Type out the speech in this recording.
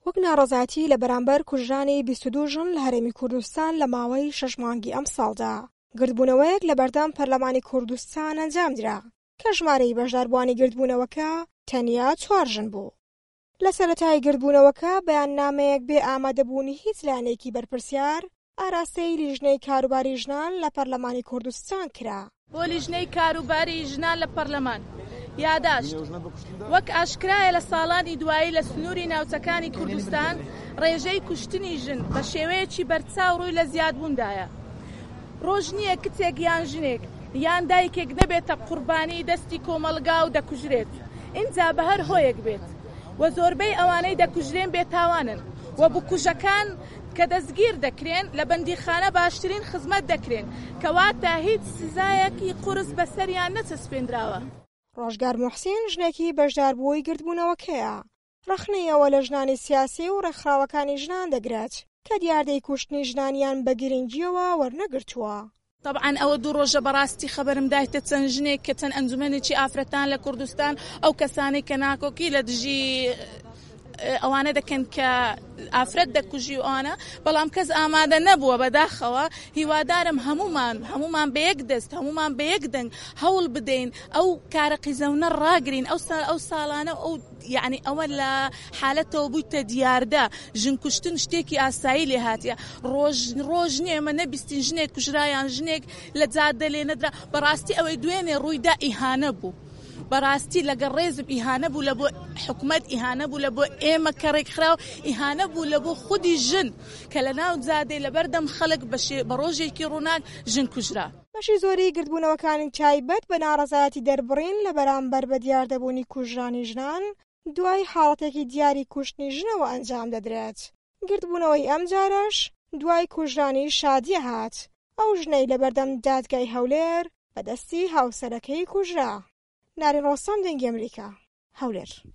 وەک ناڕەزایەتی لە بەرامبەر کوژرانی 22 ژن لە هەرێمی کوردستان لە ماوەی 6 مانگی ئەم ساڵدا گردبوونەوەیەک لە بەردەم پەرلەمانی کوردستان ئەنجام درا کە ژمارەی بەشداربووانی گردبوونەوەکە تەنیا 4 ژن بوو. لە سەرەتای گردبوونەوەکە بەیاننامەیەک بێ ئامادەبوونی هیچ لایەنێکی بەرپرسیار ئاراستەی لیژنەی کاروباری ژنان لە پەرلەمانی کوردستان کرا. بۆ لیژنەی کاروباری ژنان لە پەرلەمان یاداشت وەک ئاشکرایە لە ساڵانی دوایی لە سنووری ناوچەکانی کوردستان ڕێژەی کوشتنی ژن بە شێوەیەکی بەرچاو ڕووی لە زیادبووندایە. ڕۆژ نییە کچێک یان ژنێک یان دایکێک نەبێتە قوربانی دەستی کۆمەڵگا و دەکوژرێت، ئینجا بە هەر هۆیەک بێت و زۆربەی ئەوانەی دەکوژرێن بێتاوانن و بکوژەکان کە دەستگیر دەکرێن لە بەندیخانە باشترین خزمەت دەکرێن کەواتە هیچ سزایەکی قورس بەسەریان نەچەسپێنراوە. ڕۆژگار موحسین ژنێکی بەشداربووی گردبوونەوەکەیە. ڕەخنەیەوە لە ژنانی سیاسی و ڕێکخراوەکانی ژنان دەگرێت کە دیاردەی کوشتنی ژنانیان بە گرنگیەوە وەرنەگرتووە. طبعا ئەوە دوو ڕۆژە بەڕاستی خەبەرم دایتە چەند ژنێک کە چەند ئەنجومەنێکی ئافرەتان لە کوردستان ئەو کەسانی کە ناکۆکی لە دژی ئەوانە دەکەن کە ئافرەت دەکوژی و ئەوانە، بەڵام کەس ئامادە نەبووە بەداخەوە. هیوادارم هەمومان بە یەک دەست هەمومان بە یەک دەنگ هەوڵ بدەین ئەو کارە قیزەونە ڕاگرین. ئەو ساڵانە ئەو یعنی ئەوە لە حالەتەوە بوویتە دیاردە ژن کوشتن شتێکی ئاسایی لێ هاتیە. ڕۆژ نییە ئێمە نەبیستین ژنێک کوژرایان ژنێک لە جادە لێ نەدرا. بەڕاستی ئەوەی دوێنێ ڕوویدا ئیهانە بوو. بەڕاستی لەگەڵ ڕێزم ئیهانە بوو، لە بۆ حکومەت ئیهانە بوو، لە بۆ ئێمە کە ڕێکخراو ئیهانە بوو، لە بۆ خودی ژن کە لە ناو جادەی لە بەردەم خەڵک بە ڕۆژێکی ڕووناک ژن کوژرا. بەشی زۆری گردبوونەوەکانی تایبەت بە ناڕەزایەتی دەربڕین لە بەرامبەر بە دیاردەبوونی کوژرانی ژنان دوای حاڵەتێکی دیاری کوشتنی ژنەوە ئەنجام دەدرێت. گردبوونەوەی ئەم جارەش دوای کوژرانی شادیە هات. ئەو ژنەی لە بەردەم دادگای هەولێر بەدەستی هاوسەرەکەی کوژرا. نارین ڕۆستەم دەنگی ئەمریکا، هەولێر.